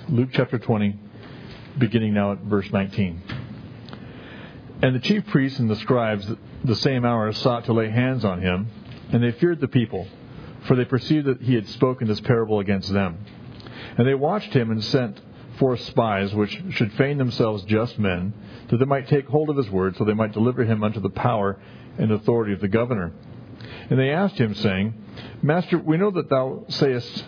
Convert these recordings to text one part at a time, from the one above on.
Luke chapter 20, beginning now at verse 19. And the chief priests and the scribes the same hour sought to lay hands on him, and they feared the people, for they perceived that he had spoken this parable against them. And they watched him and sent forth spies, which should feign themselves just men, that they might take hold of his word, so they might deliver him unto the power and authority of the governor. And they asked him, saying, Master, we know that thou sayest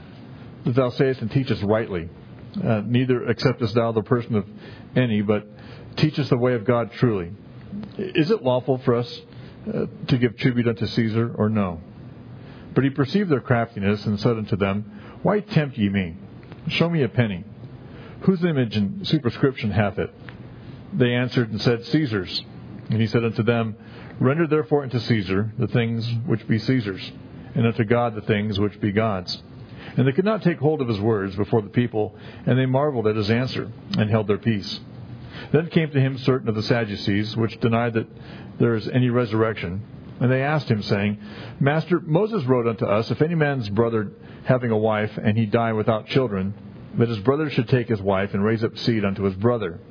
and teachest rightly. Neither acceptest thou the person of any, but teachest the way of God truly. Is it lawful for us to give tribute unto Caesar, or no? But he perceived their craftiness, and said unto them, Why tempt ye me? Show me a penny. Whose image and superscription hath it? They answered and said, Caesar's. And he said unto them, Render therefore unto Caesar the things which be Caesar's, and unto God the things which be God's. And they could not take hold of his words before the people, and they marveled at his answer, and held their peace. Then came to him certain of the Sadducees, which denied that there is any resurrection. And they asked him, saying, Master, Moses wrote unto us, If any man's brother having a wife, and he die without children, that his brother should take his wife, and raise up seed unto his brother.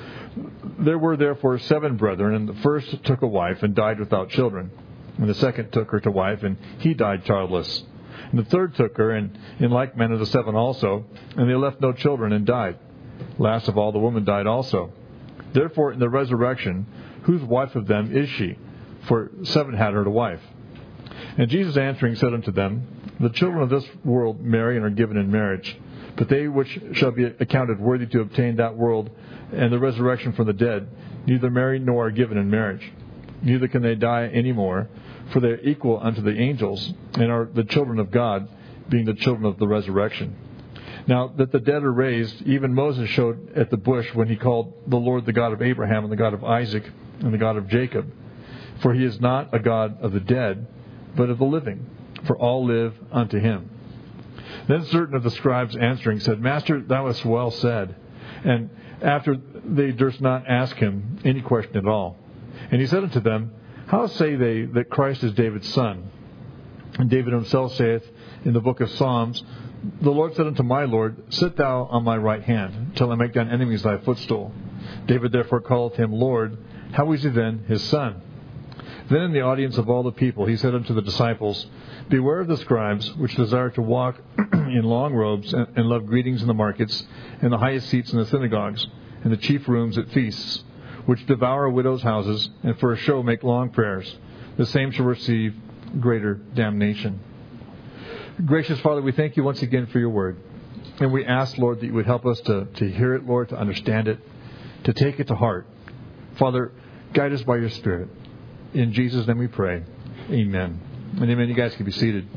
There were therefore 7 brethren, and the first took a wife, and died without children. And the second took her to wife, and he died childless. And the third took her, and in like manner the 7 also, and they left no children, and died. Last of all, the woman died also. Therefore, in the resurrection, whose wife of them is she? For 7 had her to wife. And Jesus answering said unto them, The children of this world marry and are given in marriage, but they which shall be accounted worthy to obtain that world and the resurrection from the dead, neither marry nor are given in marriage. Neither can they die any more, for they are equal unto the angels, and are the children of God, being the children of the resurrection. Now that the dead are raised, even Moses showed at the bush when he called the Lord the God of Abraham and the God of Isaac and the God of Jacob. For he is not a God of the dead, but of the living, for all live unto him. Then certain of the scribes answering said, Master, thou hast well said. And after they durst not ask him any question at all. And he said unto them, How say they that Christ is David's son? And David himself saith in the book of Psalms, The Lord said unto my Lord, Sit thou on my right hand, till I make thine enemies thy footstool. David therefore calleth him Lord. How is he then his son? Then in the audience of all the people he said unto the disciples, Beware of the scribes, which desire to walk in long robes, and love greetings in the markets, and the highest seats in the synagogues, and the chief rooms at feasts, which devour widows' houses, and for a show make long prayers. The same shall receive greater damnation. Gracious Father, we thank you once again for your word. And we ask, Lord, that you would help us to hear it, Lord, to understand it, to take it to heart. Father, guide us by your Spirit. In Jesus' name we pray. Amen. And amen. You guys can be seated.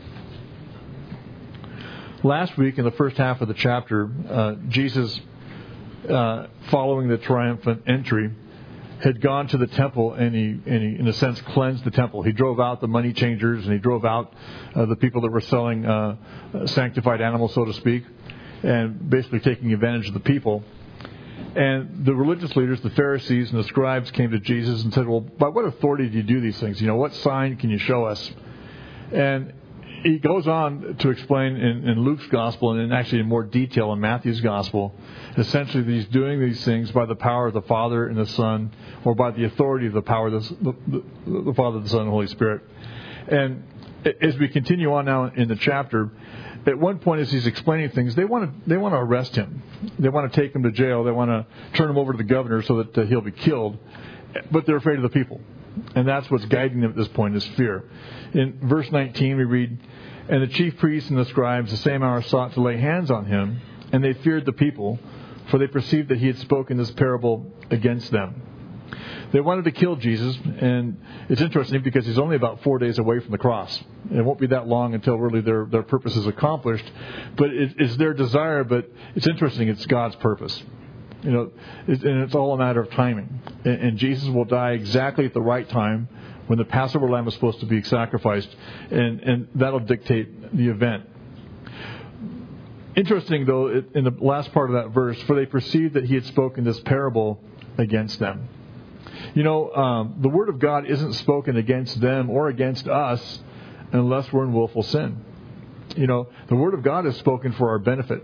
Last week, in the first half of the chapter, Jesus, following the triumphant entry, had gone to the temple and he, in a sense, cleansed the temple. He drove out the money changers and he drove out the people that were selling sanctified animals, so to speak, and basically taking advantage of the people. And the religious leaders, the Pharisees and the scribes, came to Jesus and said, Well, by what authority do you do these things? What sign can you show us? And he goes on to explain in Luke's gospel, and actually in more detail in Matthew's gospel, essentially that he's doing these things by the power of the Father and the Son, or by the authority of the power of the Father, the Son, and the Holy Spirit. And as we continue on now in the chapter, at one point as he's explaining things, they want to arrest him. They want to take him to jail. They want to turn him over to the governor so that he'll be killed. But they're afraid of the people. And that's what's guiding them at this point, is fear. In verse 19 we read, And the chief priests and the scribes the same hour sought to lay hands on him, and they feared the people, for they perceived that he had spoken this parable against them. They wanted to kill Jesus, and it's interesting because he's only about 4 days away from the cross. It won't be that long until really their purpose is accomplished. But it's their desire, but it's interesting, it's God's purpose. And it's all a matter of timing. And Jesus will die exactly at the right time when the Passover lamb is supposed to be sacrificed, and that'll dictate the event. Interesting, though, in the last part of that verse, for they perceived that he had spoken this parable against them. The Word of God isn't spoken against them or against us unless we're in willful sin. The Word of God is spoken for our benefit.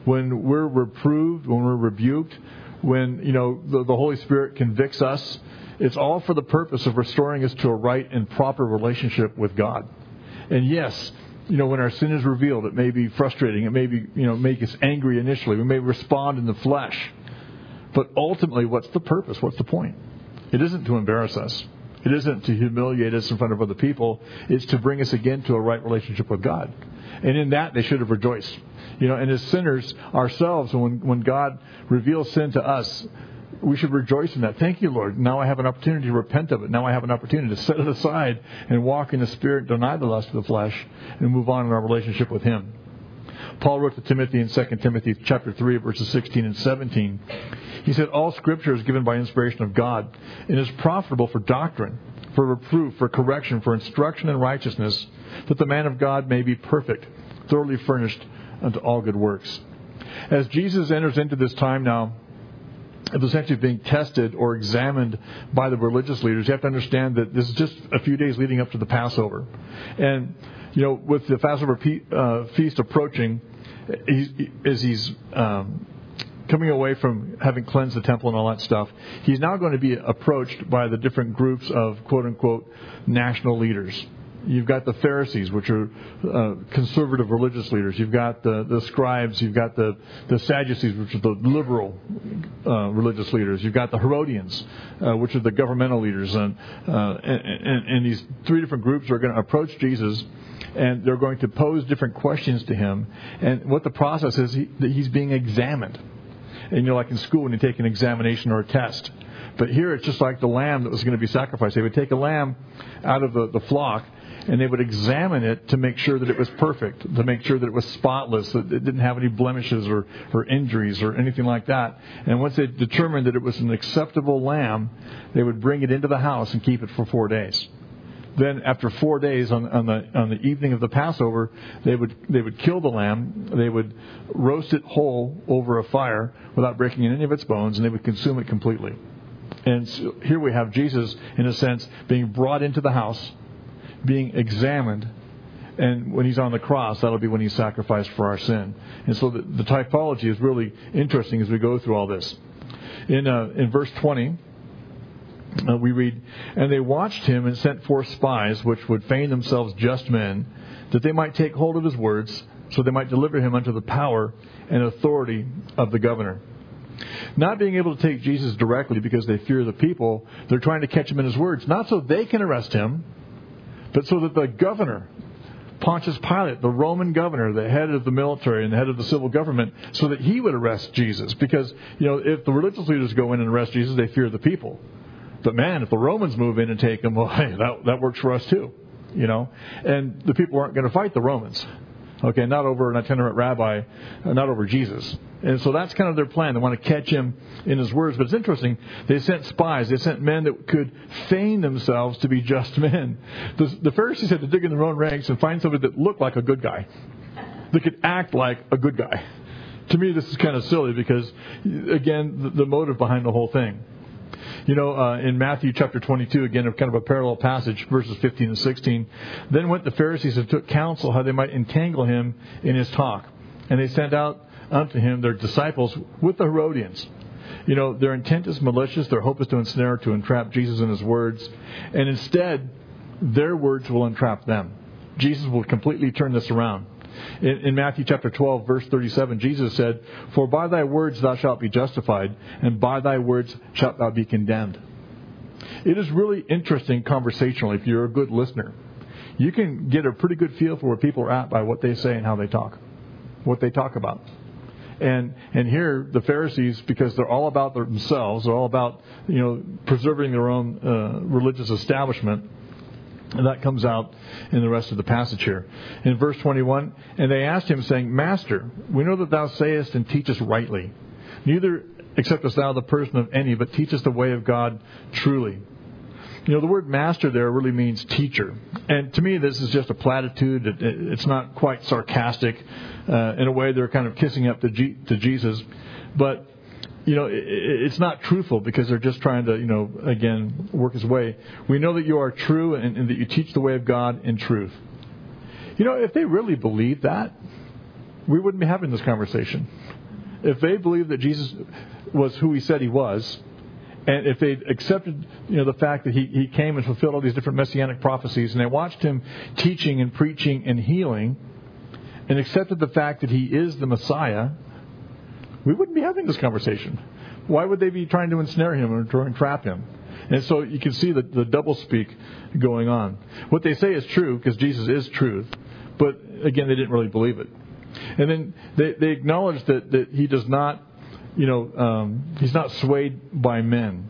when we're reproved, when we're rebuked, when, the Holy Spirit convicts us, it's all for the purpose of restoring us to a right and proper relationship with God. And yes, when our sin is revealed, it may be frustrating. It may be, make us angry initially. We may respond in the flesh. But ultimately, what's the purpose? What's the point? It isn't to embarrass us. It isn't to humiliate us in front of other people. It's to bring us again to a right relationship with God. And in that, they should have rejoiced. And as sinners ourselves, when God reveals sin to us, we should rejoice in that. Thank you, Lord. Now I have an opportunity to repent of it. Now I have an opportunity to set it aside and walk in the Spirit, deny the lust of the flesh, and move on in our relationship with Him. Paul wrote to Timothy in 2 Timothy chapter 3, verses 16 and 17. He said, all Scripture is given by inspiration of God and is profitable for doctrine, for reproof, for correction, for instruction in righteousness, that the man of God may be perfect, thoroughly furnished unto all good works. As Jesus enters into this time now of essentially being tested or examined by the religious leaders, you have to understand that this is just a few days leading up to the Passover. And, with the Passover feast approaching, as he's coming away from having cleansed the temple and all that stuff, he's now going to be approached by the different groups of quote-unquote national leaders. You've got the Pharisees, which are conservative religious leaders. You've got the scribes. You've got the Sadducees, which are the liberal religious leaders. You've got the Herodians, which are the governmental leaders. And these three different groups are going to approach Jesus, and they're going to pose different questions to him. And what the process is, that he's being examined. And like in school when you take an examination or a test. But here it's just like the lamb that was going to be sacrificed. They would take a lamb out of the flock, and they would examine it to make sure that it was perfect, to make sure that it was spotless, that it didn't have any blemishes or injuries or anything like that. And once they determined that it was an acceptable lamb, they would bring it into the house and keep it for 4 days. Then after 4 days, on the evening of the Passover, they would kill the lamb. They would roast it whole over a fire without breaking any of its bones, and they would consume it completely. And so here we have Jesus, in a sense, being brought into the house, being examined, and when he's on the cross, that'll be when he's sacrificed for our sin. And so the typology is really interesting as we go through all this. In verse 20, we read, and they watched him and sent forth spies, which would feign themselves just men, that they might take hold of his words, so they might deliver him unto the power and authority of the governor. Not being able to take Jesus directly because they fear the people, they're trying to catch him in his words, not so they can arrest him, but so that the governor, Pontius Pilate, the Roman governor, the head of the military and the head of the civil government, so that he would arrest Jesus. Because, if the religious leaders go in and arrest Jesus, they fear the people. But man, if the Romans move in and take him, well, hey, that works for us too. And the people aren't going to fight the Romans. Okay, not over an itinerant rabbi, not over Jesus. And so that's kind of their plan. They want to catch him in his words. But it's interesting. They sent spies. They sent men that could feign themselves to be just men. The Pharisees had to dig in their own ranks and find somebody that looked like a good guy. That could act like a good guy. To me, this is kind of silly because, again, the motive behind the whole thing. In Matthew chapter 22, again, kind of a parallel passage, verses 15 and 16, then went the Pharisees and took counsel how they might entangle him in his talk. And they sent out unto him their disciples with the Herodians. Their intent is malicious. Their hope is to ensnare, to entrap Jesus in his words. And instead, their words will entrap them. Jesus will completely turn this around. In Matthew chapter 12, verse 37, Jesus said, for by thy words thou shalt be justified, and by thy words shalt thou be condemned. It is really interesting conversationally if you're a good listener. You can get a pretty good feel for where people are at by what they say and how they talk, what they talk about. And here, the Pharisees, because they're all about themselves, they're all about, preserving their own religious establishment. And that comes out in the rest of the passage here. In verse 21, and they asked him, saying, Master, we know that thou sayest and teachest rightly. Neither acceptest thou the person of any, but teachest the way of God truly. The word master there really means teacher. And to me, this is just a platitude. It's not quite sarcastic. In a way, they're kind of kissing up to Jesus. But it's not truthful because they're just trying to, again, work his way. We know that you are true and that you teach the way of God in truth. If they really believed that, we wouldn't be having this conversation. if they believed that Jesus was who he said he was, and if they accepted, the fact that he came and fulfilled all these different messianic prophecies, and they watched him teaching and preaching and healing, and accepted the fact that he is the Messiah, we wouldn't be having this conversation. Why would they be trying to ensnare him or try and trap him? And so you can see the doublespeak going on. What they say is true because Jesus is truth, but again, they didn't really believe it. And then they acknowledge that he does not, he's not swayed by men.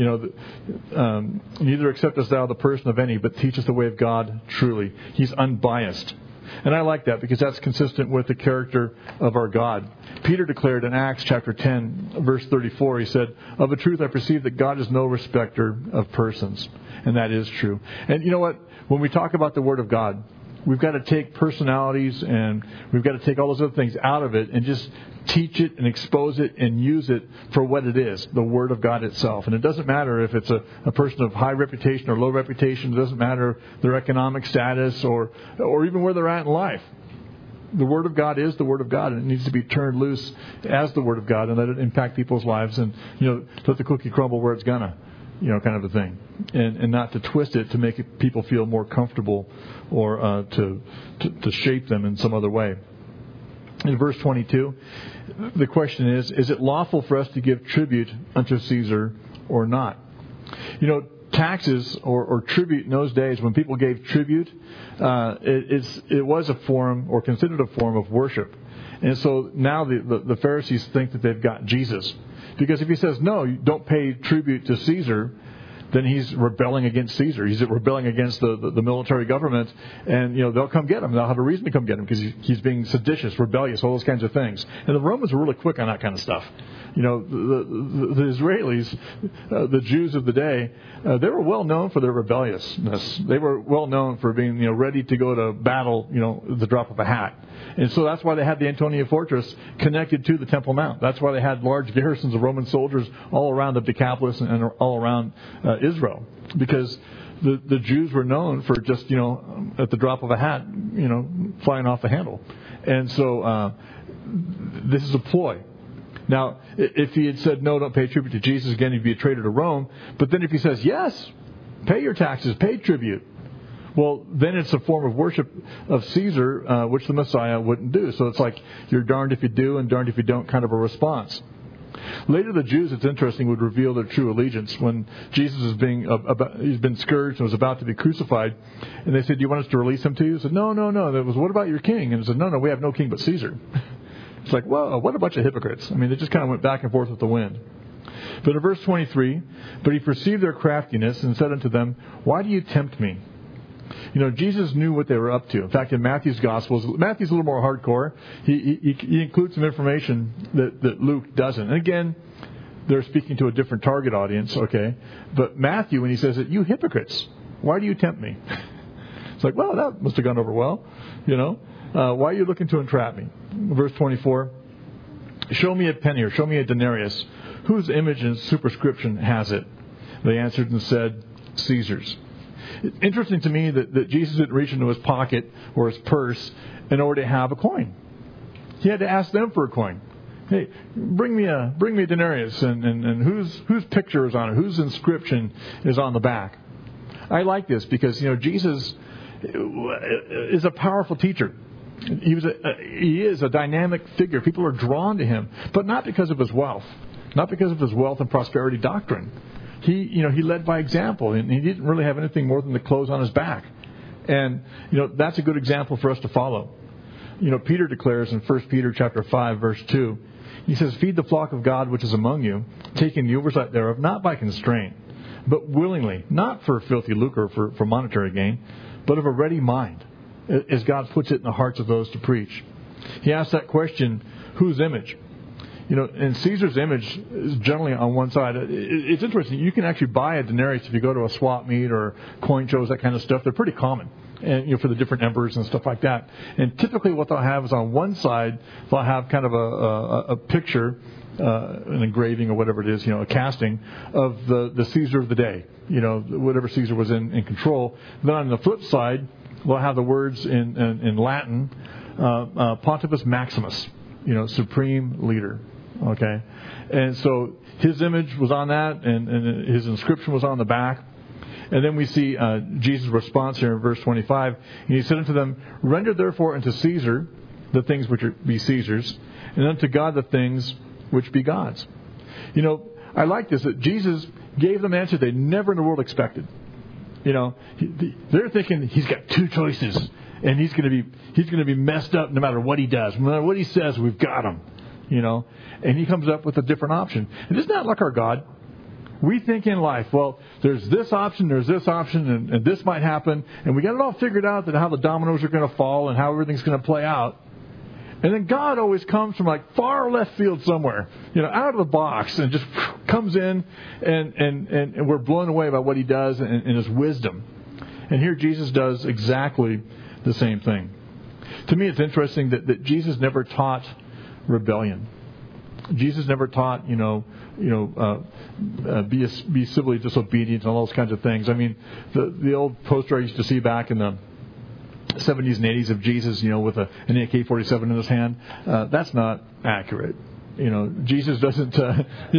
Neither acceptest thou the person of any, but teachest the way of God truly. He's unbiased. And I like that because that's consistent with the character of our God. Peter declared in Acts chapter 10, verse 34, he said, "Of a truth I perceive that God is no respecter of persons." And that is true. And you know what? When we talk about the Word of God, we've got to take personalities and we've got to take all those other things out of it and just teach it and expose it and use it for what it is, the Word of God itself. And it doesn't matter if it's a person of high reputation or low reputation. It doesn't matter their economic status or even where they're at in life. The Word of God is the Word of God, and it needs to be turned loose as the Word of God and let it impact people's lives and, let the cookie crumble where it's gonna, kind of a thing. And not to twist it to make people feel more comfortable or to shape them in some other way. In verse 22, the question is it lawful for us to give tribute unto Caesar or not? Taxes or tribute in those days, when people gave tribute, it was a form or considered a form of worship. And so now the Pharisees think that they've got Jesus. Because if he says, no, you don't pay tribute to Caesar, then he's rebelling against Caesar. He's rebelling against the military government, and they'll come get him. They'll have a reason to come get him because he's being seditious, rebellious, all those kinds of things. And the Romans were really quick on that kind of stuff. The Israelis, the Jews of the day, they were well known for their rebelliousness. They were well known for being ready to go to battle, at the drop of a hat. And so that's why they had the Antonia Fortress connected to the Temple Mount. That's why they had large garrisons of Roman soldiers all around the Decapolis and all around Israel. Because the Jews were known for just, at the drop of a hat, flying off the handle. And so this is a ploy. Now, if he had said, no, don't pay tribute to Jesus, again, he'd be a traitor to Rome. But then if he says, yes, pay your taxes, pay tribute, well, then it's a form of worship of Caesar, which the Messiah wouldn't do. So it's like you're darned if you do and darned if you don't kind of a response. Later, the Jews, it's interesting, would reveal their true allegiance when Jesus is he's been scourged and was about to be crucified. And they said, do you want us to release him to you? He said, no. That was, what about your king? And he said, no, we have no king but Caesar. It's like, whoa, what a bunch of hypocrites. I mean, they just kind of went back and forth with the wind. But in verse 23, but he perceived their craftiness and said unto them, why do you tempt me? Jesus knew what they were up to. In fact, in Matthew's Gospels, Matthew's a little more hardcore. He includes some information that Luke doesn't. And again, they're speaking to a different target audience, okay? But Matthew, when he says that, you hypocrites, why do you tempt me? It's like, well, that must have gone over well, Why are you looking to entrap me? Verse 24, show me a penny or show me a denarius. Whose image and superscription has it? They answered and said, Caesar's. It's interesting to me that Jesus didn't reach into his pocket or his purse in order to have a coin. He had to ask them for a coin. Hey, bring me a denarius and whose picture is on it? Whose inscription is on the back? I like this because Jesus is a powerful teacher. He is a dynamic figure. People are drawn to him, but not because of his wealth, not because of his wealth and prosperity doctrine. He led by example, and he didn't really have anything more than the clothes on his back. And, that's a good example for us to follow. Peter declares in 1 Peter chapter 5, verse 2, he says, feed the flock of God which is among you, taking the oversight thereof, not by constraint, but willingly, not for filthy lucre or for monetary gain, but of a ready mind, as God puts it in the hearts of those to preach. He asks that question, whose image? And Caesar's image is generally on one side. It's interesting. You can actually buy a denarius if you go to a swap meet or coin shows, that kind of stuff. They're pretty common, and for the different emperors and stuff like that. And typically, what they'll have is on one side they'll have kind of a picture, an engraving or whatever it is, a casting of the Caesar of the day. Whatever Caesar was in control. Then on the flip side, they'll have the words in Latin, Pontifex Maximus, supreme leader. Okay? And so his image was on that, and his inscription was on the back. And then we see Jesus' response here in verse 25. And he said unto them, Render therefore unto Caesar the things which be Caesar's, and unto God the things which be God's. You know, I like this, that Jesus gave them an answer they never in the world expected. You know, they're thinking he's got two choices, and he's going to be messed up no matter what he does. No matter what he says, we've got him. You know, and he comes up with a different option. And isn't that like our God? We think in life, well, there's this option, and this might happen, and we got it all figured out that how the dominoes are going to fall and how everything's going to play out. And then God always comes from like far left field somewhere, you know, out of the box, and just comes in, and we're blown away by what he does and his wisdom. And here Jesus does exactly the same thing. To me, it's interesting that Jesus never taught rebellion. Jesus never taught, be civilly disobedient and all those kinds of things. I mean, the old poster I used to see back in the 70s and 80s of Jesus, with an AK-47 in his hand, that's not accurate. Jesus doesn't. He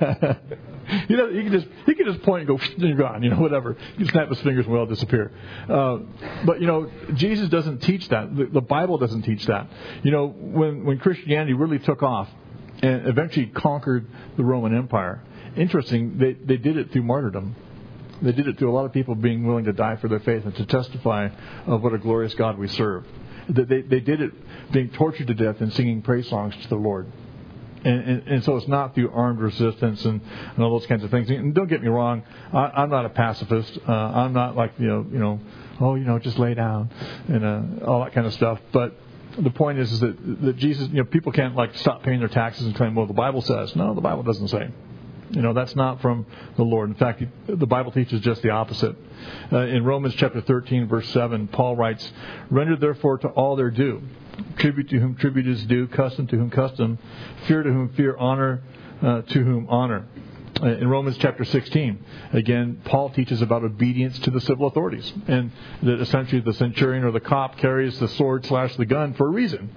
can just point and go, you're gone. Whatever. He can snap his fingers and we'll all disappear. But Jesus doesn't teach that. The Bible doesn't teach that. When Christianity really took off and eventually conquered the Roman Empire, interesting, they did it through martyrdom. They did it through a lot of people being willing to die for their faith and to testify of what a glorious God we serve. They did it being tortured to death and singing praise songs to the Lord. And so it's not through armed resistance and all those kinds of things. And don't get me wrong, I'm not a pacifist. I'm not like, just lay down and all that kind of stuff. But the point is that Jesus, people can't like stop paying their taxes and claim, well, the Bible says. No, the Bible doesn't say. That's not from the Lord. In fact, the Bible teaches just the opposite. In Romans chapter 13, verse 7, Paul writes, Render therefore to all their due. Tribute to whom tribute is due, custom to whom custom, fear to whom fear, honor to whom honor. In Romans chapter 16, again, Paul teaches about obedience to the civil authorities. And that essentially the centurion or the cop carries the sword / the gun for a reason.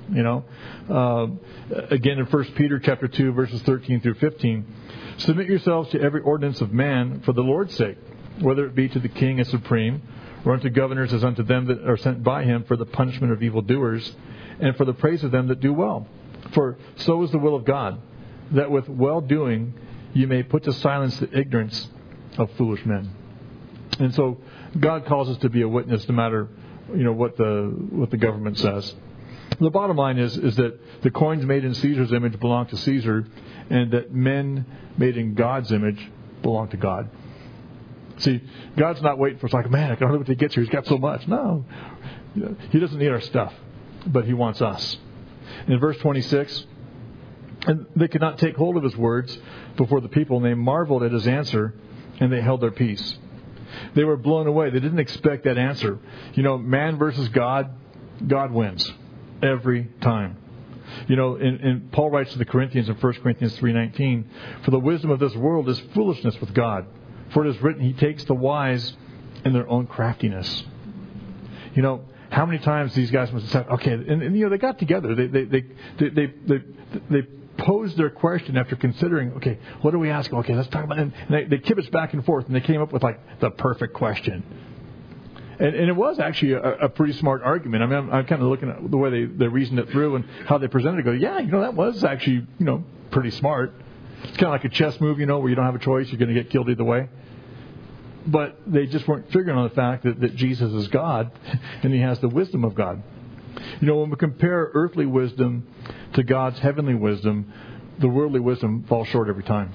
Again, in 1 Peter chapter 2, verses 13 through 15, submit yourselves to every ordinance of man for the Lord's sake, whether it be to the king as supreme, or unto governors as unto them that are sent by him for the punishment of evildoers, and for the praise of them that do well. For so is the will of God, that with well-doing you may put to silence the ignorance of foolish men. And so God calls us to be a witness no matter what the government says. The bottom line is that the coins made in Caesar's image belong to Caesar, and that men made in God's image belong to God. See, God's not waiting for us like, man, I can't wait till he gets here. He's got so much. No. He doesn't need our stuff, but he wants us. In verse 26, and they could not take hold of his words before the people, and they marveled at his answer, and they held their peace. They were blown away. They didn't expect that answer. Man versus God, God wins every time. And Paul writes to the Corinthians in 1 Corinthians 3:19, For the wisdom of this world is foolishness with God. For it is written, He takes the wise in their own craftiness. How many times these guys must have said, okay, and they got together. They posed their question after considering, okay, what do we ask? Okay, let's talk about it. And they kibbutz back and forth, and they came up with like the perfect question. And it was actually a pretty smart argument. I mean, I'm kind of looking at the way they reasoned it through and how they presented it. Go, yeah, that was actually, pretty smart. It's kind of like a chess move, where you don't have a choice. You're going to get killed either way. But they just weren't figuring on the fact that Jesus is God and he has the wisdom of God. When we compare earthly wisdom to God's heavenly wisdom, the worldly wisdom falls short every time.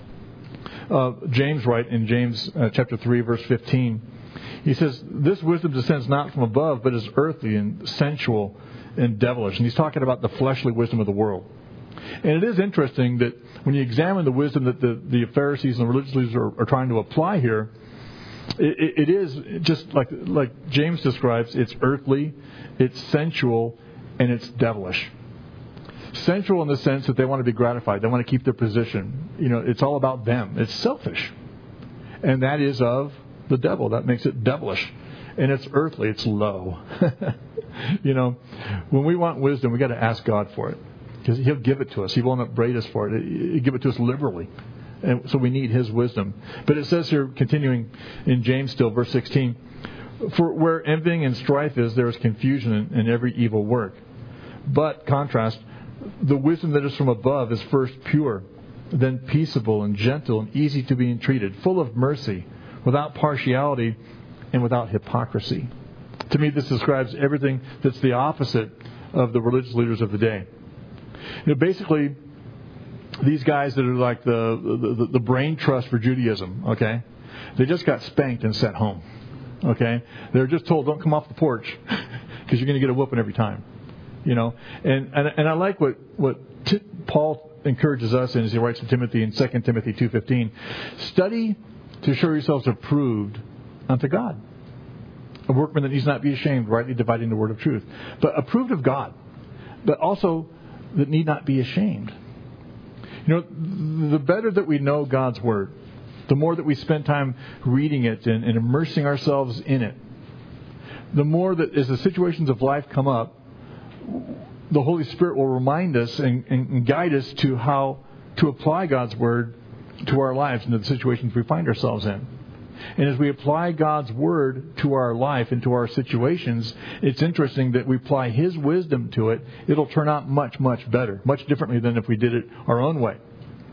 James writes in James chapter 3, verse 15, he says, This wisdom descends not from above, but is earthly and sensual and devilish. And he's talking about the fleshly wisdom of the world. And it is interesting that when you examine the wisdom that the Pharisees and the religious leaders are trying to apply here, it is just like James describes, it's earthly, it's sensual, and it's devilish. Sensual in the sense that they want to be gratified. They want to keep their position. It's all about them. It's selfish. And that is of the devil. That makes it devilish. And it's earthly. It's low. When we want wisdom, we got to ask God for it. Because He'll give it to us. He won't upbraid us for it. He'll give it to us liberally. And so we need His wisdom. But it says here, continuing in James still, verse 16, for where envying and strife is, there is confusion in every evil work. But, contrast, the wisdom that is from above is first pure, then peaceable and gentle and easy to be entreated, full of mercy, without partiality and without hypocrisy. To me, this describes everything that's the opposite of the religious leaders of the day. Basically, these guys that are like the brain trust for Judaism, okay, they just got spanked and sent home, okay? They're just told, don't come off the porch because you're going to get a whooping every time, And I like what Paul encourages us in as he writes to Timothy in 2 Timothy 2:15. Study to show yourselves approved unto God. A workman that needs not be ashamed, rightly dividing the word of truth. But approved of God, but also that need not be ashamed. The better that we know God's Word, the more that we spend time reading it and immersing ourselves in it, the more that as the situations of life come up, the Holy Spirit will remind us and guide us to how to apply God's Word to our lives and to the situations we find ourselves in. And as we apply God's Word to our life and to our situations, it's interesting that we apply His wisdom to it. It'll turn out much, much better, much differently than if we did it our own way.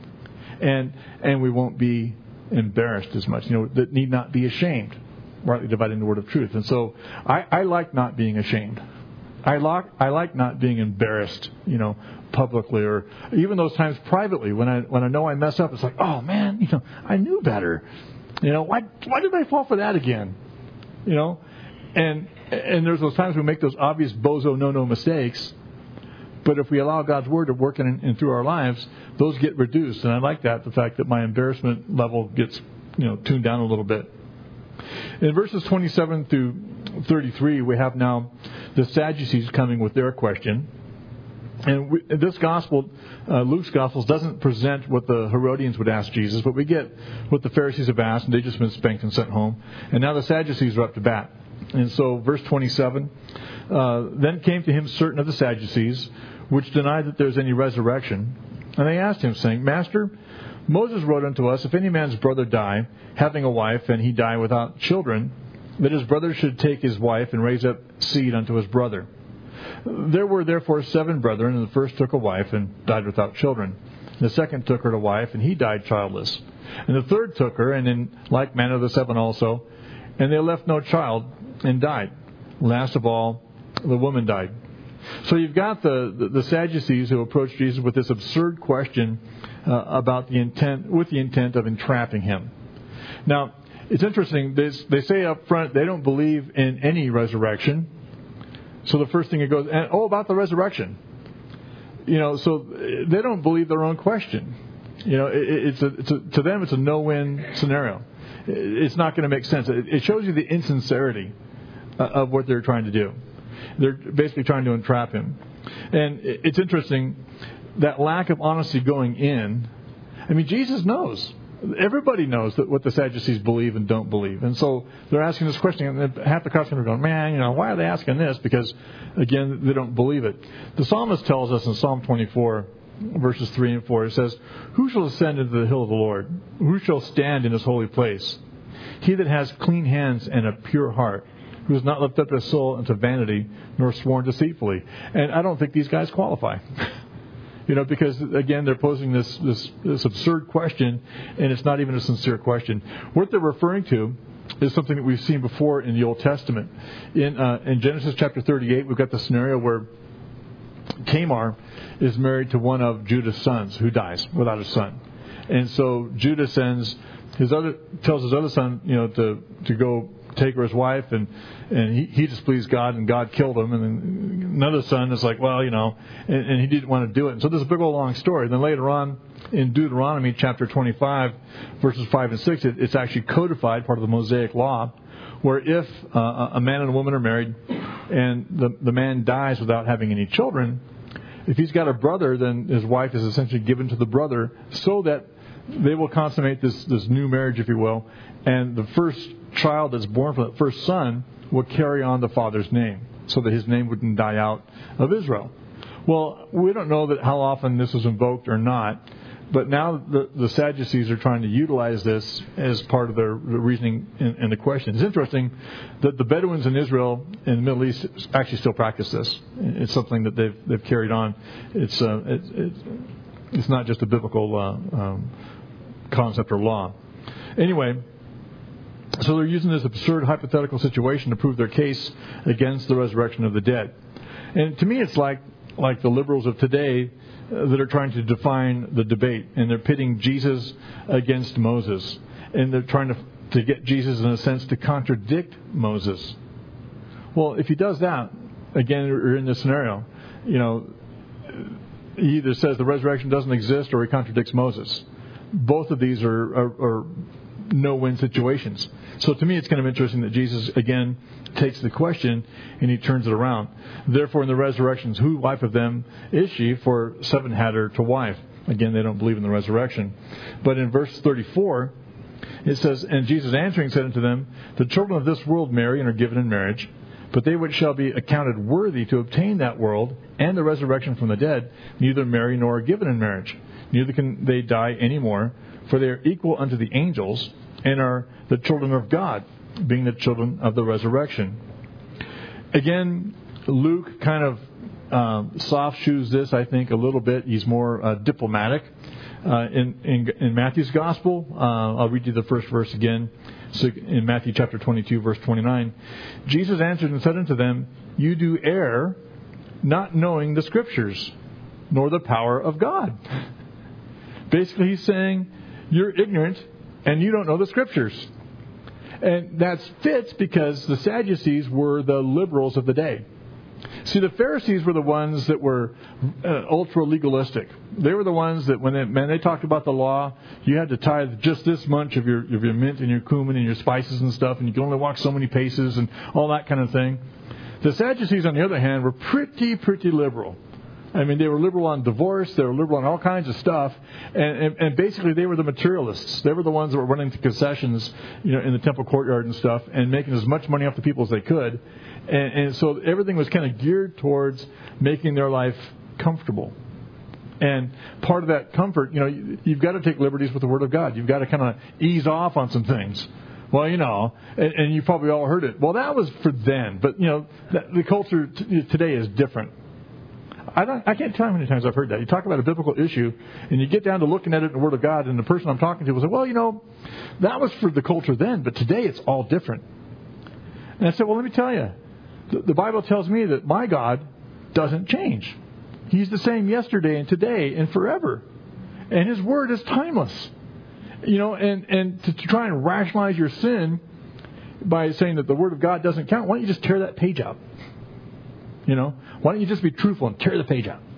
And we won't be embarrassed as much. That need not be ashamed, rightly dividing the word of truth. And so I like not being ashamed. I like not being embarrassed, publicly, or even those times privately when I know I mess up. It's like, oh man, I knew better. Why did I fall for that again? And there's those times we make those obvious bozo no mistakes. But if we allow God's Word to work in through our lives, those get reduced. And I like that, the fact that my embarrassment level gets, tuned down a little bit. In verses 27 through 33, we have now the Sadducees coming with their question. And this gospel, Luke's Gospel, doesn't present what the Herodians would ask Jesus, but we get what the Pharisees have asked, and they've just been spanked and sent home. And now the Sadducees are up to bat. And so, verse 27, then came to him certain of the Sadducees, which denied that there is any resurrection. And they asked him, saying, Master, Moses wrote unto us, if any man's brother die, having a wife, and he die without children, that his brother should take his wife and raise up seed unto his brother. There were therefore 7 brethren, and the first took a wife and died without children. The second took her to wife, and he died childless. And the third took her, and in like manner the 7 also. And they left no child, and died. Last of all, the woman died. So you've got the Sadducees who approach Jesus with this absurd question about with the intent of entrapping him. Now, it's interesting. They say up front they don't believe in any resurrection. So the first thing it goes, about the resurrection. So they don't believe their own question. To them it's a no-win scenario. It's not going to make sense. It shows you the insincerity of what they're trying to do. They're basically trying to entrap him. And it's interesting, that lack of honesty going in. I mean, Jesus knows. Everybody knows that what the Sadducees believe and don't believe. And so they're asking this question, and half the crowd are going, man, why are they asking this? Because, again, they don't believe it. The psalmist tells us in Psalm 24, verses 3 and 4, it says, who shall ascend into the hill of the Lord? Who shall stand in his holy place? He that has clean hands and a pure heart, who has not lifted up his soul into vanity, nor sworn deceitfully. And I don't think these guys qualify. Because, again, they're posing this absurd question, and it's not even a sincere question. What they're referring to is something that we've seen before in the Old Testament. In Genesis chapter 38, we've got the scenario where Tamar is married to one of Judah's sons who dies without a son. And so Judah tells his other son, to go take her as wife, and he displeased God, and God killed him. And then another son is like, and he didn't want to do it. And so there's a big old long story. And then later on in Deuteronomy chapter 25, verses 5 and 6, it's actually codified, part of the Mosaic law, where if a man and a woman are married and the man dies without having any children, if he's got a brother, then his wife is essentially given to the brother so that they will consummate this new marriage, if you will, and the first child that's born from that first son will carry on the father's name so that his name wouldn't die out of Israel. Well, we don't know that how often this was invoked or not, but now the Sadducees are trying to utilize this as part of their reasoning and the question. It's interesting that the Bedouins in Israel and the Middle East actually still practice this. It's something that they've carried on. It's not just a biblical concept or law. Anyway, so they're using this absurd hypothetical situation to prove their case against the resurrection of the dead. And to me, it's like the liberals of today that are trying to define the debate, and they're pitting Jesus against Moses, and they're trying to get Jesus, in a sense, to contradict Moses. Well, if he does that, again, we're in this scenario, he either says the resurrection doesn't exist or he contradicts Moses. Both of these are no-win situations. So to me, it's kind of interesting that Jesus, again, takes the question and he turns it around. Therefore, in the resurrections, whose wife of them is she? For 7 had her to wife. Again, they don't believe in the resurrection. But in verse 34, it says, And Jesus answering said unto them, The children of this world marry and are given in marriage, but they which shall be accounted worthy to obtain that world and the resurrection from the dead, neither marry nor are given in marriage. Neither can they die any more, for they are equal unto the angels, and are the children of God, being the children of the resurrection. Again, Luke kind of soft shoes this, I think, a little bit. He's more diplomatic. In Matthew's Gospel, I'll read you the first verse again. So in Matthew chapter 22, verse 29, Jesus answered and said unto them, You do err, not knowing the Scriptures, nor the power of God. Basically, he's saying, you're ignorant and you don't know the Scriptures. And that fits because the Sadducees were the liberals of the day. See, the Pharisees were the ones that were ultra-legalistic. They were the ones that when they talked about the law, you had to tithe just this much of your mint and your cumin and your spices and stuff, and you could only walk so many paces and all that kind of thing. The Sadducees, on the other hand, were pretty liberal. I mean, they were liberal on divorce. They were liberal on all kinds of stuff. And basically, they were the materialists. They were the ones that were running the concessions, in the temple courtyard and stuff, and making as much money off the people as they could. And so everything was kind of geared towards making their life comfortable. And part of that comfort, you've got to take liberties with the Word of God. You've got to kind of ease off on some things. Well, and you probably all heard it. Well, that was for then. But, the culture today is different. I can't tell you how many times I've heard that. You talk about a biblical issue, and you get down to looking at it in the Word of God, and the person I'm talking to will say, well, that was for the culture then, but today it's all different. And I said, well, let me tell you. The Bible tells me that my God doesn't change. He's the same yesterday and today and forever. And His Word is timeless. And to try and rationalize your sin by saying that the Word of God doesn't count, why don't you just tear that page out? Why don't you just be truthful and tear the page out?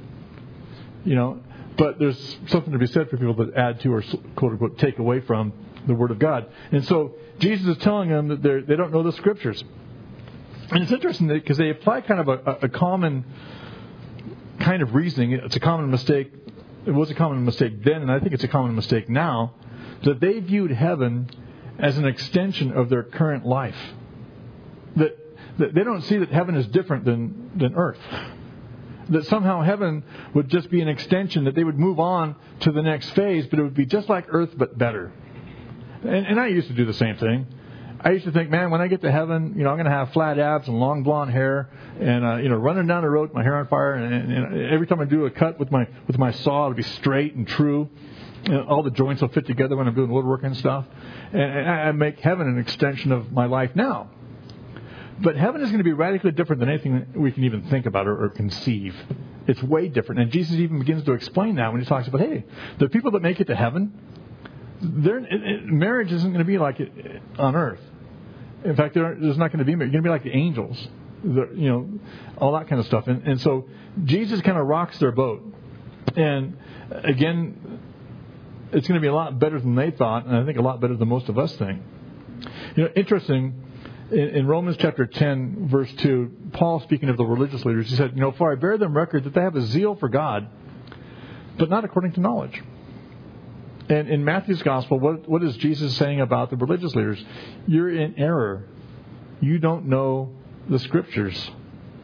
But there's something to be said for people that add to or quote unquote take away from the Word of God. And so Jesus is telling them that they don't know the Scriptures. And it's interesting because they apply kind of a common kind of reasoning. It's a common mistake. It was a common mistake then, and I think it's a common mistake now, that they viewed heaven as an extension of their current life. That they don't see that heaven is different than earth. That somehow heaven would just be an extension, that they would move on to the next phase, but it would be just like earth but better. And I used to do the same thing. I used to think, man, when I get to heaven, I'm going to have flat abs and long blonde hair, and running down the road with my hair on fire, and every time I do a cut with my saw, it'll be straight and true. And all the joints will fit together when I'm doing woodwork and stuff. And I make heaven an extension of my life now. But heaven is going to be radically different than anything we can even think about or conceive. It's way different. And Jesus even begins to explain that when he talks about, hey, the people that make it to heaven, marriage isn't going to be like it on earth. In fact, there's not going to be marriage. You're going to be like the angels, all that kind of stuff. And so Jesus kind of rocks their boat. And again, it's going to be a lot better than they thought, and I think a lot better than most of us think. Interesting, in Romans chapter 10, verse 2, Paul, speaking of the religious leaders, he said, for I bear them record that they have a zeal for God, but not according to knowledge. And in Matthew's Gospel, what is Jesus saying about the religious leaders? You're in error. You don't know the Scriptures.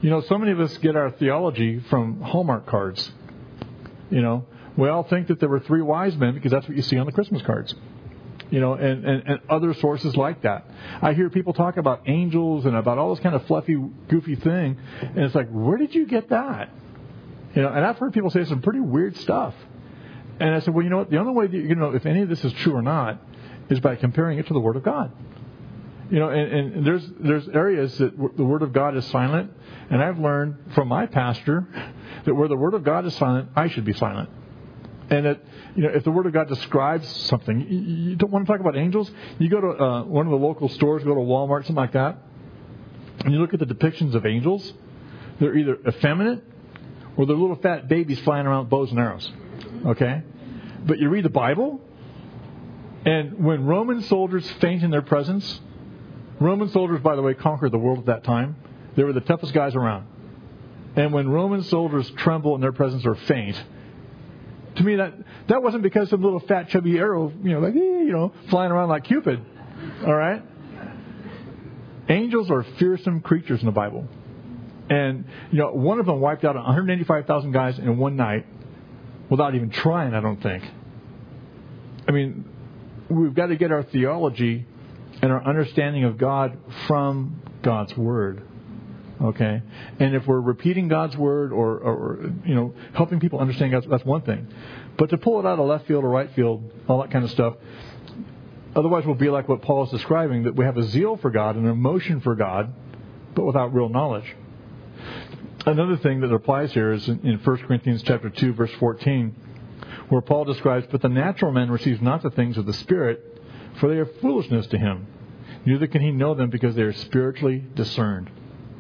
So many of us get our theology from Hallmark cards. We all think that there were 3 wise men because that's what you see on the Christmas cards. And other sources like that. I hear people talk about angels and about all this kind of fluffy, goofy thing, and it's like, where did you get that? And I've heard people say some pretty weird stuff. And I said, well, you know what? The only way that you know if any of this is true or not is by comparing it to the Word of God. And there's areas that the Word of God is silent, and I've learned from my pastor that where the Word of God is silent, I should be silent. And that, if the Word of God describes something, you don't want to talk about angels. You go to one of the local stores, go to Walmart, something like that, and you look at the depictions of angels. They're either effeminate or they're little fat babies flying around with bows and arrows. Okay? But you read the Bible, and when Roman soldiers faint in their presence, Roman soldiers, by the way, conquered the world at that time. They were the toughest guys around. And when Roman soldiers tremble in their presence or faint, to me, that wasn't because some little fat chubby arrow, flying around like Cupid. All right? Angels are fearsome creatures in the Bible. And, one of them wiped out 185,000 guys in one night without even trying, I don't think. I mean, we've got to get our theology and our understanding of God from God's Word. Okay? And if we're repeating God's Word or helping people understand God's, that's one thing. But to pull it out of left field or right field, all that kind of stuff, otherwise we'll be like what Paul is describing, that we have a zeal for God, an emotion for God, but without real knowledge. Another thing that applies here is in 1 Corinthians chapter 2, verse 14, where Paul describes, but the natural man receives not the things of the Spirit, for they are foolishness to him. Neither can he know them because they are spiritually discerned.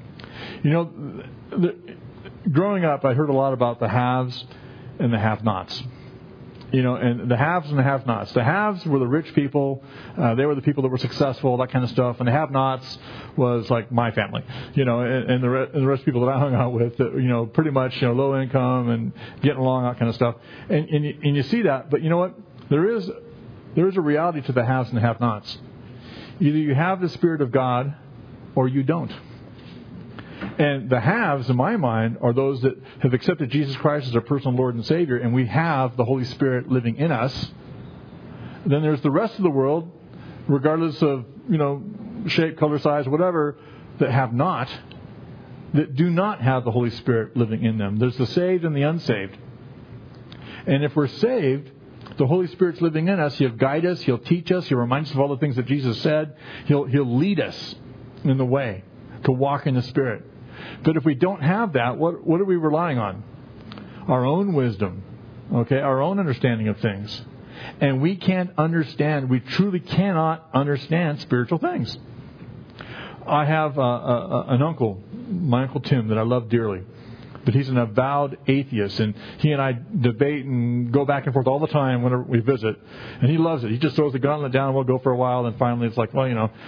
Growing up, I heard a lot about the haves and the have-nots. And the haves and the have-nots. The haves were the rich people. They were the people that were successful, that kind of stuff. And the have-nots was like my family, and the rest of the people that I hung out with, pretty much, low income and getting along, that kind of stuff. And you see that. But you know what? There is a reality to the haves and the have-nots. Either you have the Spirit of God or you don't. And the haves, in my mind, are those that have accepted Jesus Christ as their personal Lord and Savior, and we have the Holy Spirit living in us. Then there's the rest of the world, regardless of, shape, color, size, whatever, that have not, that do not have the Holy Spirit living in them. There's the saved and the unsaved. And if we're saved, the Holy Spirit's living in us. He'll guide us. He'll teach us. He'll remind us of all the things that Jesus said. He'll lead us in the way to walk in the Spirit. But if we don't have that, what are we relying on? Our own wisdom, okay, our own understanding of things. And we truly cannot understand spiritual things. I have an uncle, my Uncle Tim, that I love dearly. But he's an avowed atheist, and he and I debate and go back and forth all the time whenever we visit. And he loves it. He just throws the gauntlet down and we'll go for a while, and finally it's like,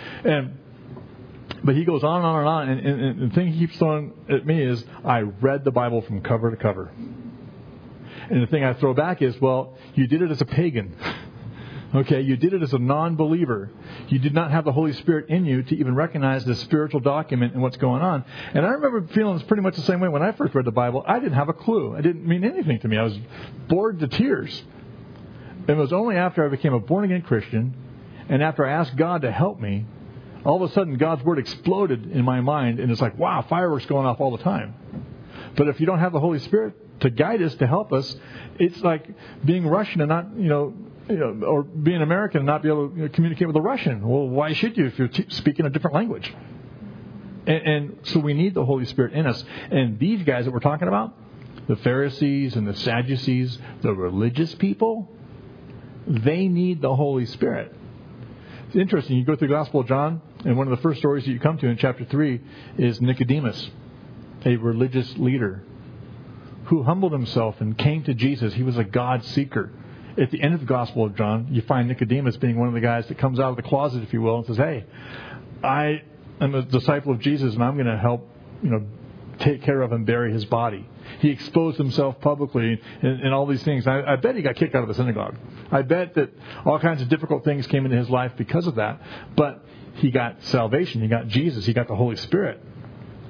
But he goes on and on and on, and the thing he keeps throwing at me is, I read the Bible from cover to cover. And the thing I throw back is, well, you did it as a pagan. Okay, you did it as a non-believer. You did not have the Holy Spirit in you to even recognize the spiritual document and what's going on. And I remember feeling pretty much the same way when I first read the Bible. I didn't have a clue. It didn't mean anything to me. I was bored to tears. And it was only after I became a born-again Christian and after I asked God to help me, all of a sudden God's Word exploded in my mind, and it's like, wow, fireworks going off all the time. But if you don't have the Holy Spirit to guide us, to help us, it's like being Russian and not, or being American and not be able to communicate with a Russian. Well, why should you if you're speaking a different language? And so we need the Holy Spirit in us. And these guys that we're talking about, the Pharisees and the Sadducees, the religious people, they need the Holy Spirit. It's interesting. You go through the Gospel of John, and one of the first stories that you come to in chapter 3 is Nicodemus, a religious leader who humbled himself and came to Jesus. He was a God seeker. At the end of the Gospel of John, you find Nicodemus being one of the guys that comes out of the closet, if you will, and says, hey, I am a disciple of Jesus, and I'm going to help, take care of and bury his body. He exposed himself publicly and all these things. I bet he got kicked out of the synagogue. I bet that all kinds of difficult things came into his life because of that. But he got salvation. He got Jesus. He got the Holy Spirit.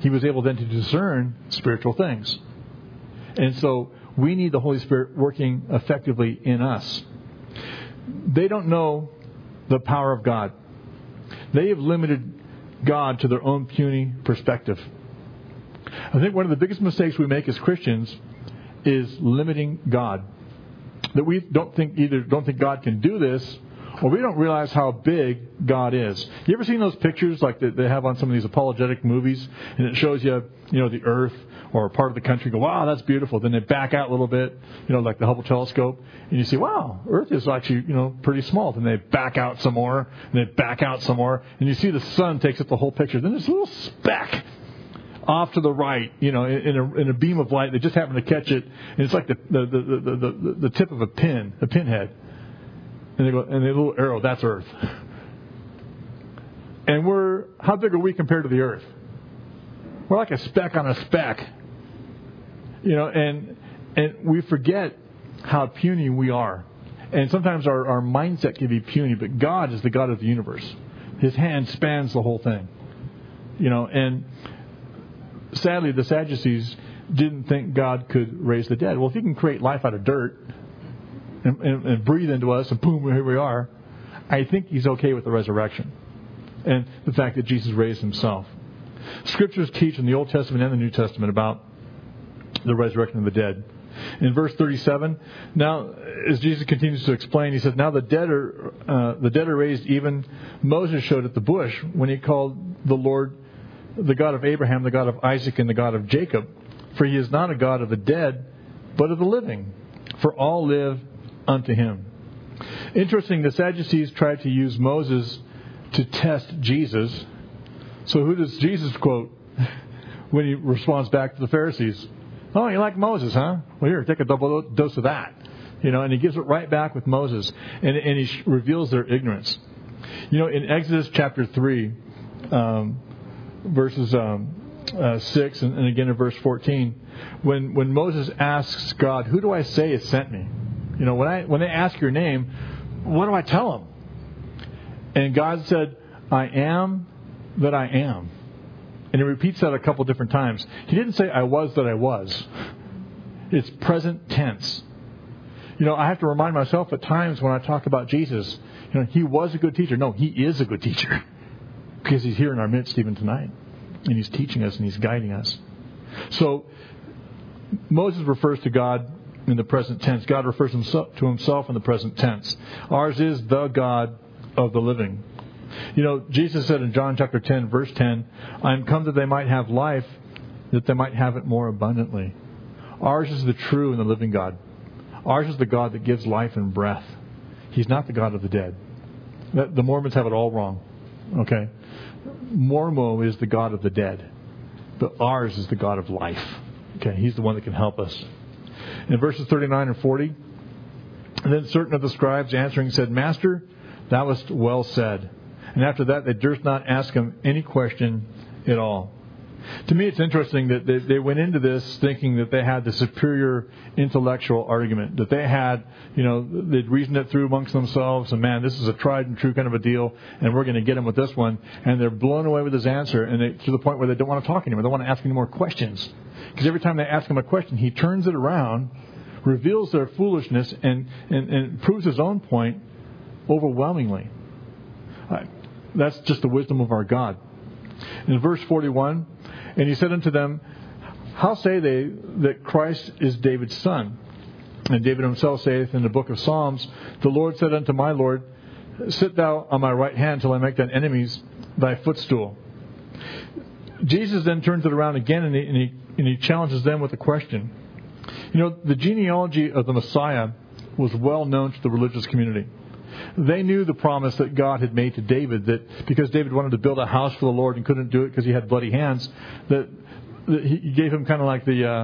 he was able then to discern spiritual things. And so we need the Holy Spirit working effectively in us. They don't know the power of God. They have limited God to their own puny perspective. I think one of the biggest mistakes we make as Christians is limiting God. That we don't think God can do this, or we don't realize how big God is. You ever seen those pictures like they have on some of these apologetic movies, and it shows you, the earth or part of the country, go, wow, that's beautiful. Then they back out a little bit, like the Hubble telescope, and you see, wow, Earth is actually, pretty small. Then they back out some more, and they back out some more, and you see the sun takes up the whole picture. Then there's a little speck off to the right, in a beam of light. They just happen to catch it, and it's like the tip of a pinhead. And they go, and the little arrow, that's Earth. And how big are we compared to the Earth? We're like a speck on a speck. And we forget how puny we are. And sometimes our mindset can be puny, but God is the God of the universe. His hand spans the whole thing. And sadly, the Sadducees didn't think God could raise the dead. Well, if he can create life out of dirt and breathe into us, and boom, here we are, I think he's okay with the resurrection and the fact that Jesus raised himself. Scriptures teach in the Old Testament and the New Testament about the resurrection of the dead. In verse 37, now, as Jesus continues to explain, he says, now the dead are raised, even Moses showed at the bush when he called the Lord the God of Abraham, the God of Isaac, and the God of Jacob. For he is not a God of the dead, but of the living. For all live unto him. Interesting, the Sadducees tried to use Moses to test Jesus. So who does Jesus quote when he responds back to the Pharisees? Oh, you like Moses, huh? Well, here, take a double dose of that. And he gives it right back with Moses. And he reveals their ignorance. In Exodus chapter 3, verses 6 and again in verse 14, when Moses asks God, who do I say has sent me? When they ask your name, what do I tell them? And God said, I am that I am. And he repeats that a couple different times. He didn't say I was that I was. It's present tense. I have to remind myself at times when I talk about Jesus, he was a good teacher. No, he is a good teacher. Because he's here in our midst even tonight. And he's teaching us and he's guiding us. So Moses refers to God in the present tense. God refers to himself in the present tense. Ours is the God of the living. Jesus said in John chapter 10, verse 10, I am come that they might have life, that they might have it more abundantly. Ours is the true and the living God. Ours is the God that gives life and breath. He's not the God of the dead. The Mormons have it all wrong. Okay? Mormo is the God of the dead. But ours is the God of life. Okay? He's the one that can help us. In verses 39 and 40, and then certain of the scribes answering said, Master, thou hast well said. And after that, they durst not ask him any question at all. To me, it's interesting that they went into this thinking that they had the superior intellectual argument, that they had, they'd reasoned it through amongst themselves, and man, this is a tried and true kind of a deal, and we're going to get him with this one. And they're blown away with his answer, and to the point where they don't want to talk anymore. They don't want to ask any more questions. Because every time they ask him a question, he turns it around, reveals their foolishness, and proves his own point overwhelmingly. That's just the wisdom of our God. In verse 41, and he said unto them, how say they that Christ is David's son? And David himself saith in the book of Psalms, the Lord said unto my Lord, sit thou on my right hand till I make thine enemies thy footstool. Jesus then turns it around again and he challenges them with a question. The genealogy of the Messiah was well known to the religious community. They knew the promise that God had made to David, that because David wanted to build a house for the Lord and couldn't do it because he had bloody hands, that he gave him kind of like the,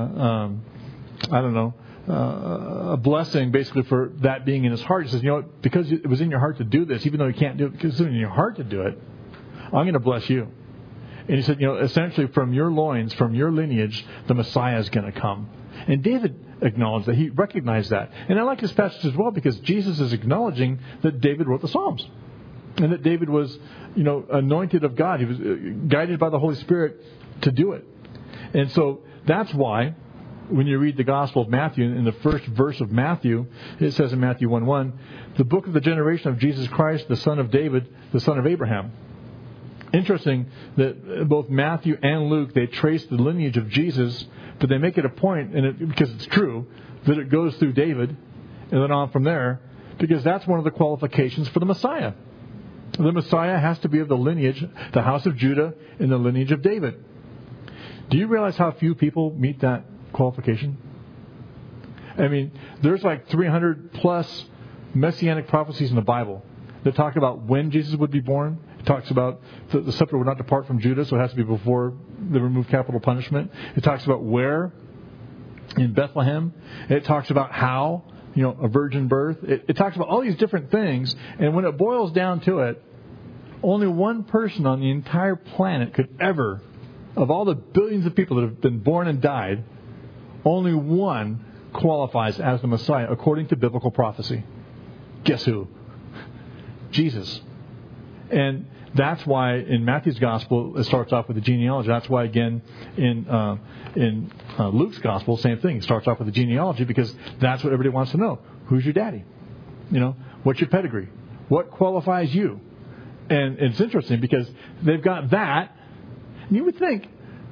a blessing basically for that being in his heart. He says, because it was in your heart to do this, even though you can't do it, because it's in your heart to do it, I'm going to bless you. And he said, essentially from your loins, from your lineage, the Messiah is going to come. And David acknowledged that. He recognized that. And I like this passage as well because Jesus is acknowledging that David wrote the Psalms. And that David was, anointed of God. He was guided by the Holy Spirit to do it. And so that's why when you read the Gospel of Matthew, in the first verse of Matthew, it says in Matthew 1:1, the book of the generation of Jesus Christ, the son of David, the son of Abraham. Interesting that both Matthew and Luke, they trace the lineage of Jesus, but they make it a point, because it's true, that it goes through David and then on from there, because that's one of the qualifications for the Messiah. The Messiah has to be of the lineage, the house of Judah, and the lineage of David. Do you realize how few people meet that qualification? I mean, there's like 300 plus messianic prophecies in the Bible that talk about when Jesus would be born. It talks about the scepter would not depart from Judah, so it has to be before they remove capital punishment. It talks about where, in Bethlehem. It talks about how, a virgin birth. It talks about all these different things, and when it boils down to it, only one person on the entire planet could ever, of all the billions of people that have been born and died, only one qualifies as the Messiah according to biblical prophecy. Guess who? Jesus. And that's why in Matthew's Gospel it starts off with the genealogy. That's why again in Luke's Gospel, same thing. It starts off with the genealogy because that's what everybody wants to know. Who's your daddy? What's your pedigree? What qualifies you? And it's interesting because they've got that. And you would think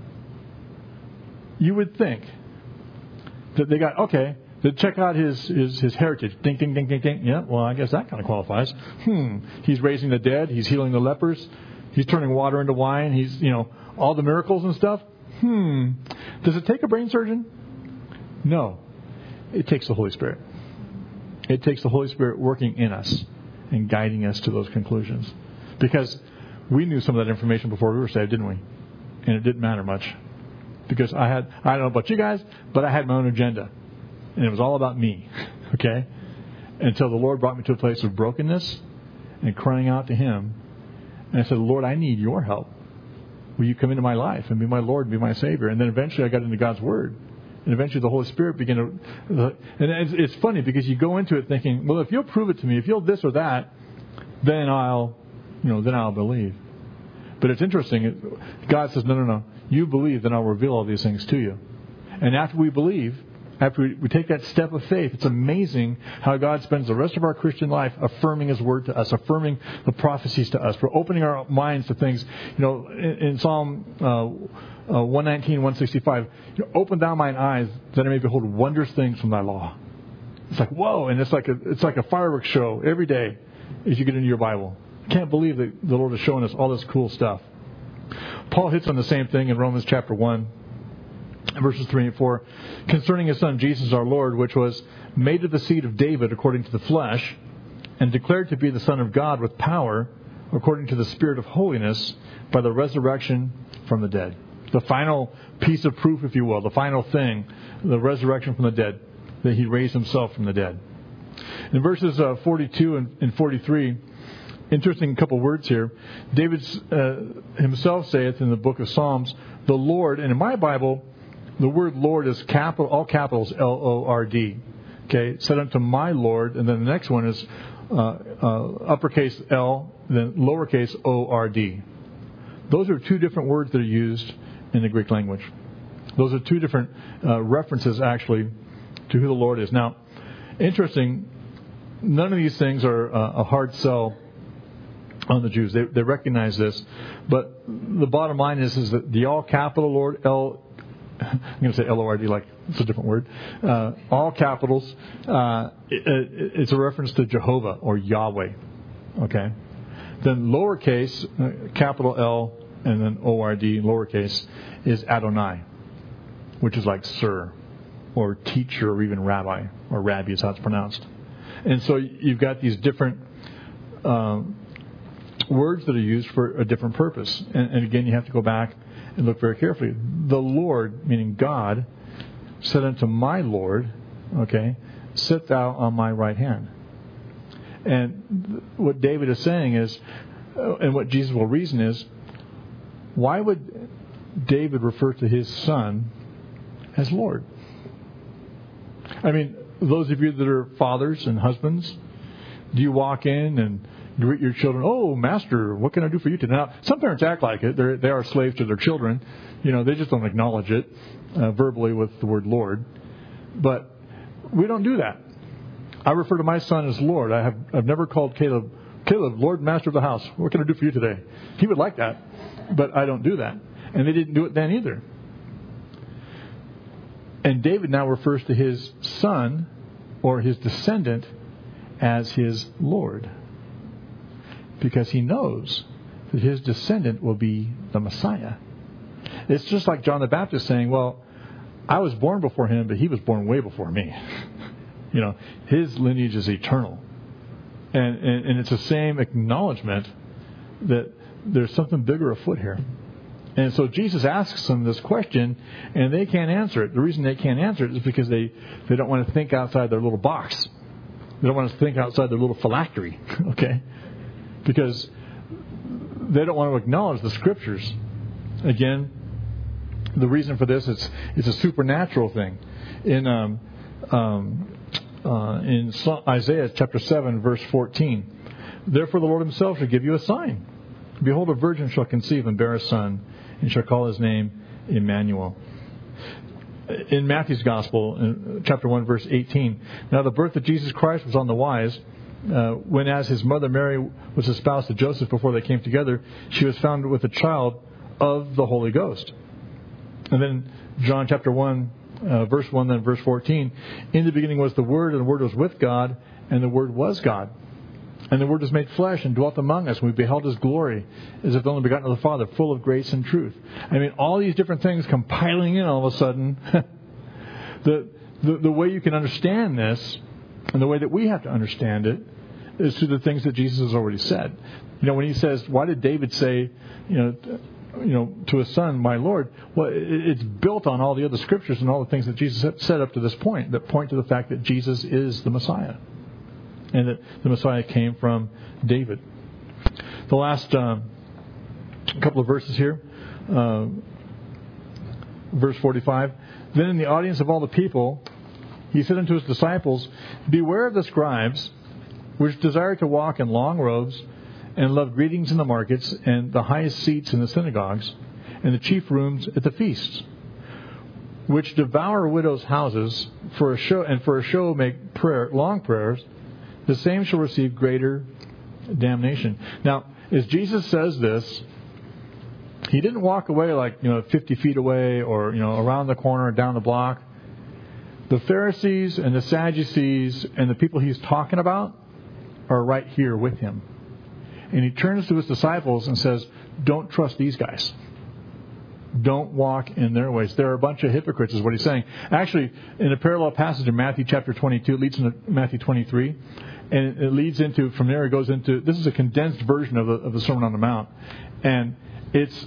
that they got, they check out his heritage. Ding, ding, ding, ding, ding. Yeah, well, I guess that kind of qualifies. He's raising the dead. He's healing the lepers. He's turning water into wine. He's, all the miracles and stuff. Does it take a brain surgeon? No. It takes the Holy Spirit. It takes the Holy Spirit working in us and guiding us to those conclusions. Because we knew some of that information before we were saved, didn't we? And it didn't matter much. Because I don't know about you guys, but I had my own agenda. And it was all about me. Okay? Until the Lord brought me to a place of brokenness and crying out to Him. And I said, Lord, I need your help. Will you come into my life and be my Lord and be my Savior? And then eventually I got into God's Word. And eventually the Holy Spirit began to... And it's funny because you go into it thinking, well, if you'll prove it to me, if you'll this or that, then I'll believe. But it's interesting. God says, no. You believe, then I'll reveal all these things to you. And after we believe, after we take that step of faith, it's amazing how God spends the rest of our Christian life affirming His Word to us, affirming the prophecies to us. We're opening our minds to things. In Psalm 119, 165, open thou mine eyes that I may behold wondrous things from thy law. It's like, whoa, and it's like a fireworks show every day as you get into your Bible. I can't believe that the Lord is showing us all this cool stuff. Paul hits on the same thing in Romans chapter 1, verses 3 and 4, concerning His Son Jesus our Lord, which was made of the seed of David according to the flesh, and declared to be the Son of God with power, according to the Spirit of holiness, by the resurrection from the dead. The final piece of proof, if you will, the final thing, the resurrection from the dead, that He raised Himself from the dead. In verses 42 and 43, interesting couple words here. David himself saith in the book of Psalms, the Lord, and in my Bible, the word Lord is capital, all capitals, L-O-R-D. Okay, said unto my Lord, and then the next one is uppercase L, then lowercase O-R-D. Those are two different words that are used in the Greek language. Those are two different references, actually, to who the Lord is. Now, interesting, none of these things are a hard sell on the Jews. They recognize this. But the bottom line is that the all capital Lord, I'm going to say L-O-R-D like it's a different word. All capitals, it's a reference to Jehovah or Yahweh. Okay? Then lowercase, capital L, and then O-R-D, lowercase, is Adonai, which is like sir, or teacher, or even rabbi, or rabbi is how it's pronounced. And so you've got these different words that are used for a different purpose. And again, you have to go back and look very carefully. The Lord, meaning God, said unto my Lord, okay, sit thou on my right hand. And what David is saying is, and what Jesus will reason is, why would David refer to his son as Lord? I mean, those of you that are fathers and husbands, do you walk in and Greet your children, oh, master, what can I do for you today? Now, some parents act like it. They are slaves to their children. They just don't acknowledge it verbally with the word Lord. But we don't do that. I refer to my son as Lord. I've never called Caleb, Lord, master of the house. What can I do for you today? He would like that, but I don't do that. And they didn't do it then either. And David now refers to his son or his descendant as his Lord, because he knows that his descendant will be the Messiah. It's just like John the Baptist saying, well, I was born before him, but he was born way before me. His lineage is eternal. And it's the same acknowledgement that there's something bigger afoot here. And so Jesus asks them this question, and they can't answer it. The reason they can't answer it is because they don't want to think outside their little box. They don't want to think outside their little phylactery, okay? Because they don't want to acknowledge the Scriptures. Again, the reason for this is it's a supernatural thing. In Isaiah chapter 7, verse 14, therefore the Lord himself shall give you a sign. Behold, a virgin shall conceive and bear a son, and shall call his name Emmanuel. In Matthew's Gospel, in chapter 1, verse 18, now the birth of Jesus Christ was on the wise, when as his mother Mary was espoused to Joseph before they came together, she was found with a child of the Holy Ghost. And then John chapter 1, verse 1, then verse 14, in the beginning was the Word, and the Word was with God, and the Word was God. And the Word was made flesh and dwelt among us, and we beheld His glory, as if the only begotten of the Father, full of grace and truth. I mean, all these different things compiling in all of a sudden. The way you can understand this, and the way that we have to understand it, is through the things that Jesus has already said. When He says, why did David say, to his son, my Lord? Well, it's built on all the other Scriptures and all the things that Jesus said up to this point, that point to the fact that Jesus is the Messiah. And that the Messiah came from David. The last couple of verses here. Verse 45. Then in the audience of all the people, He said unto His disciples, beware of the scribes, which desire to walk in long robes, and love greetings in the markets, and the highest seats in the synagogues, and the chief rooms at the feasts, which devour widows' houses, for a show make long prayers. The same shall receive greater damnation. Now, as Jesus says this, He didn't walk away like 50 feet away, or around the corner, down the block. The Pharisees and the Sadducees and the people He's talking about are right here with Him. And He turns to His disciples and says, don't trust these guys. Don't walk in their ways. They're a bunch of hypocrites, is what He's saying. Actually, in a parallel passage in Matthew chapter 22, it leads into Matthew 23. And it leads into, from there it goes into, this is a condensed version of the Sermon on the Mount. And it's,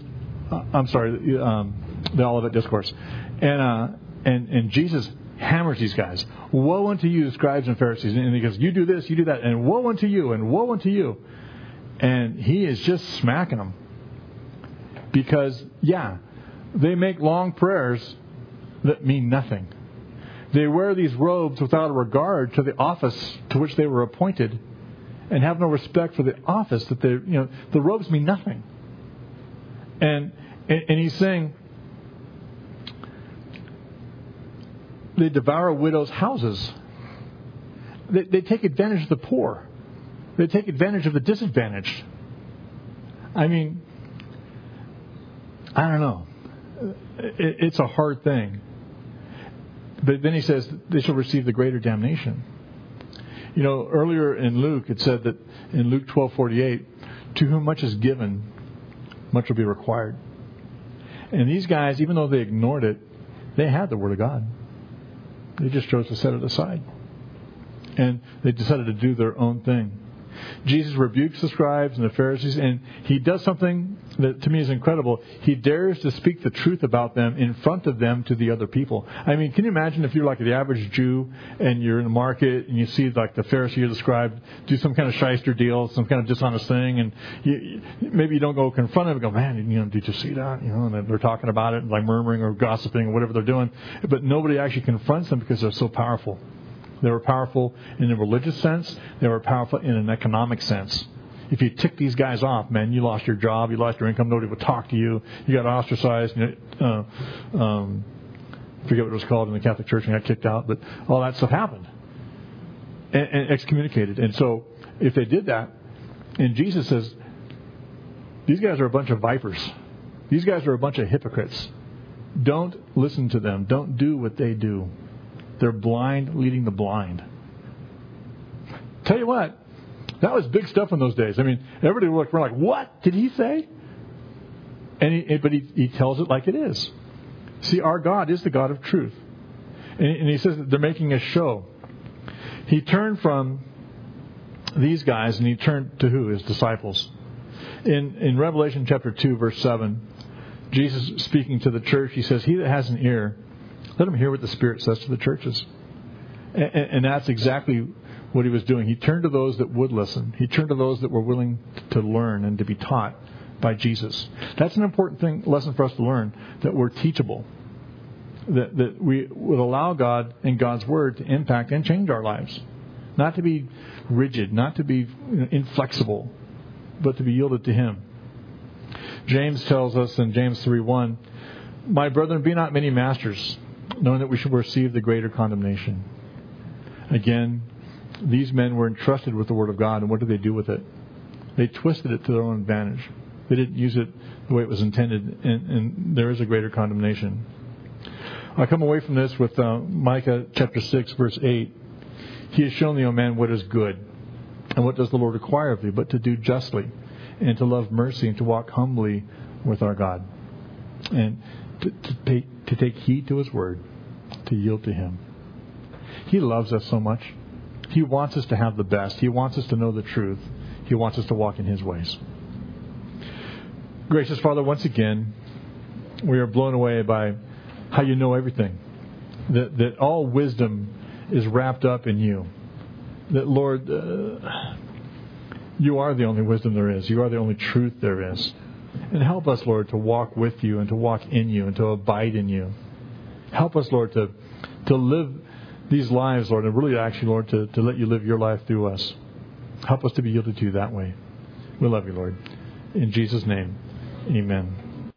the Olivet Discourse. And Jesus hammers these guys. Woe unto you, scribes and Pharisees. And He goes, you do this, you do that, and woe unto you, and woe unto you. And He is just smacking them. Because, they make long prayers that mean nothing. They wear these robes without a regard to the office to which they were appointed, and have no respect for the office that they, the robes mean nothing. And He's saying they devour widows' houses. They take advantage of the poor. They take advantage of the disadvantaged. I mean, I don't know. It's a hard thing. But then He says they shall receive the greater damnation. Earlier in Luke, it said that in Luke 12:48, to whom much is given, much will be required. And these guys, even though they ignored it, they had the Word of God. They just chose to set it aside. And they decided to do their own thing. Jesus rebukes the scribes and the Pharisees, and He does something that to me is incredible. He dares to speak the truth about them in front of them to the other people. I mean, can you imagine if you're like the average Jew and you're in the market and you see like the Pharisee or the scribe do some kind of shyster deal, some kind of dishonest thing, and maybe you don't go confront them and go, man, did you see that? And they're talking about it and like murmuring or gossiping or whatever they're doing. But nobody actually confronts them because they're so powerful. They were powerful in a religious sense. They were powerful in an economic sense. if you tick these guys off, man, you lost your job, you lost your income, nobody would talk to you, you got ostracized, forget what it was called in the Catholic Church and got kicked out, but all that stuff happened. And excommunicated. And so if they did that, and Jesus says, these guys are a bunch of vipers. These guys are a bunch of hypocrites. Don't listen to them. Don't do what they do. They're blind leading the blind. Tell you what, that was big stuff in those days. I mean, everybody looked around like, what did he say? But he tells it like it is. See, our God is the God of truth. And he says that they're making a show. He turned from these guys and he turned to who? His disciples. In Revelation chapter 2, verse 7, Jesus speaking to the church, he says, he that has an ear, let him hear what the Spirit says to the churches. And that's exactly what he was doing. He turned to those that would listen. He turned to those that were willing to learn and to be taught by Jesus. That's an important lesson for us to learn, that we're teachable. That we would allow God and God's Word to impact and change our lives. Not to be rigid, not to be inflexible, but to be yielded to Him. James tells us in James 3:1, my brethren, be not many masters, knowing that we should receive the greater condemnation. Again, these men were entrusted with the Word of God, and what did they do with it? They twisted it to their own advantage. They didn't use it the way it was intended, and there is a greater condemnation. I come away from this with Micah chapter 6, verse 8. He has shown thee, O man, what is good. And what does the Lord require of thee? But to do justly, and to love mercy, and to walk humbly with our God. And to take heed to His Word, to yield to Him. He loves us so much. He wants us to have the best. He wants us to know the truth. He wants us to walk in His ways. Gracious Father, once again, we are blown away by how you know everything. That all wisdom is wrapped up in you. That, Lord, you are the only wisdom there is. You are the only truth there is. And help us, Lord, to walk with you and to walk in you and to abide in you. Help us, Lord, to live these lives, Lord, and really actually, Lord, to let you live your life through us. Help us to be yielded to you that way. We love you, Lord. In Jesus' name, amen.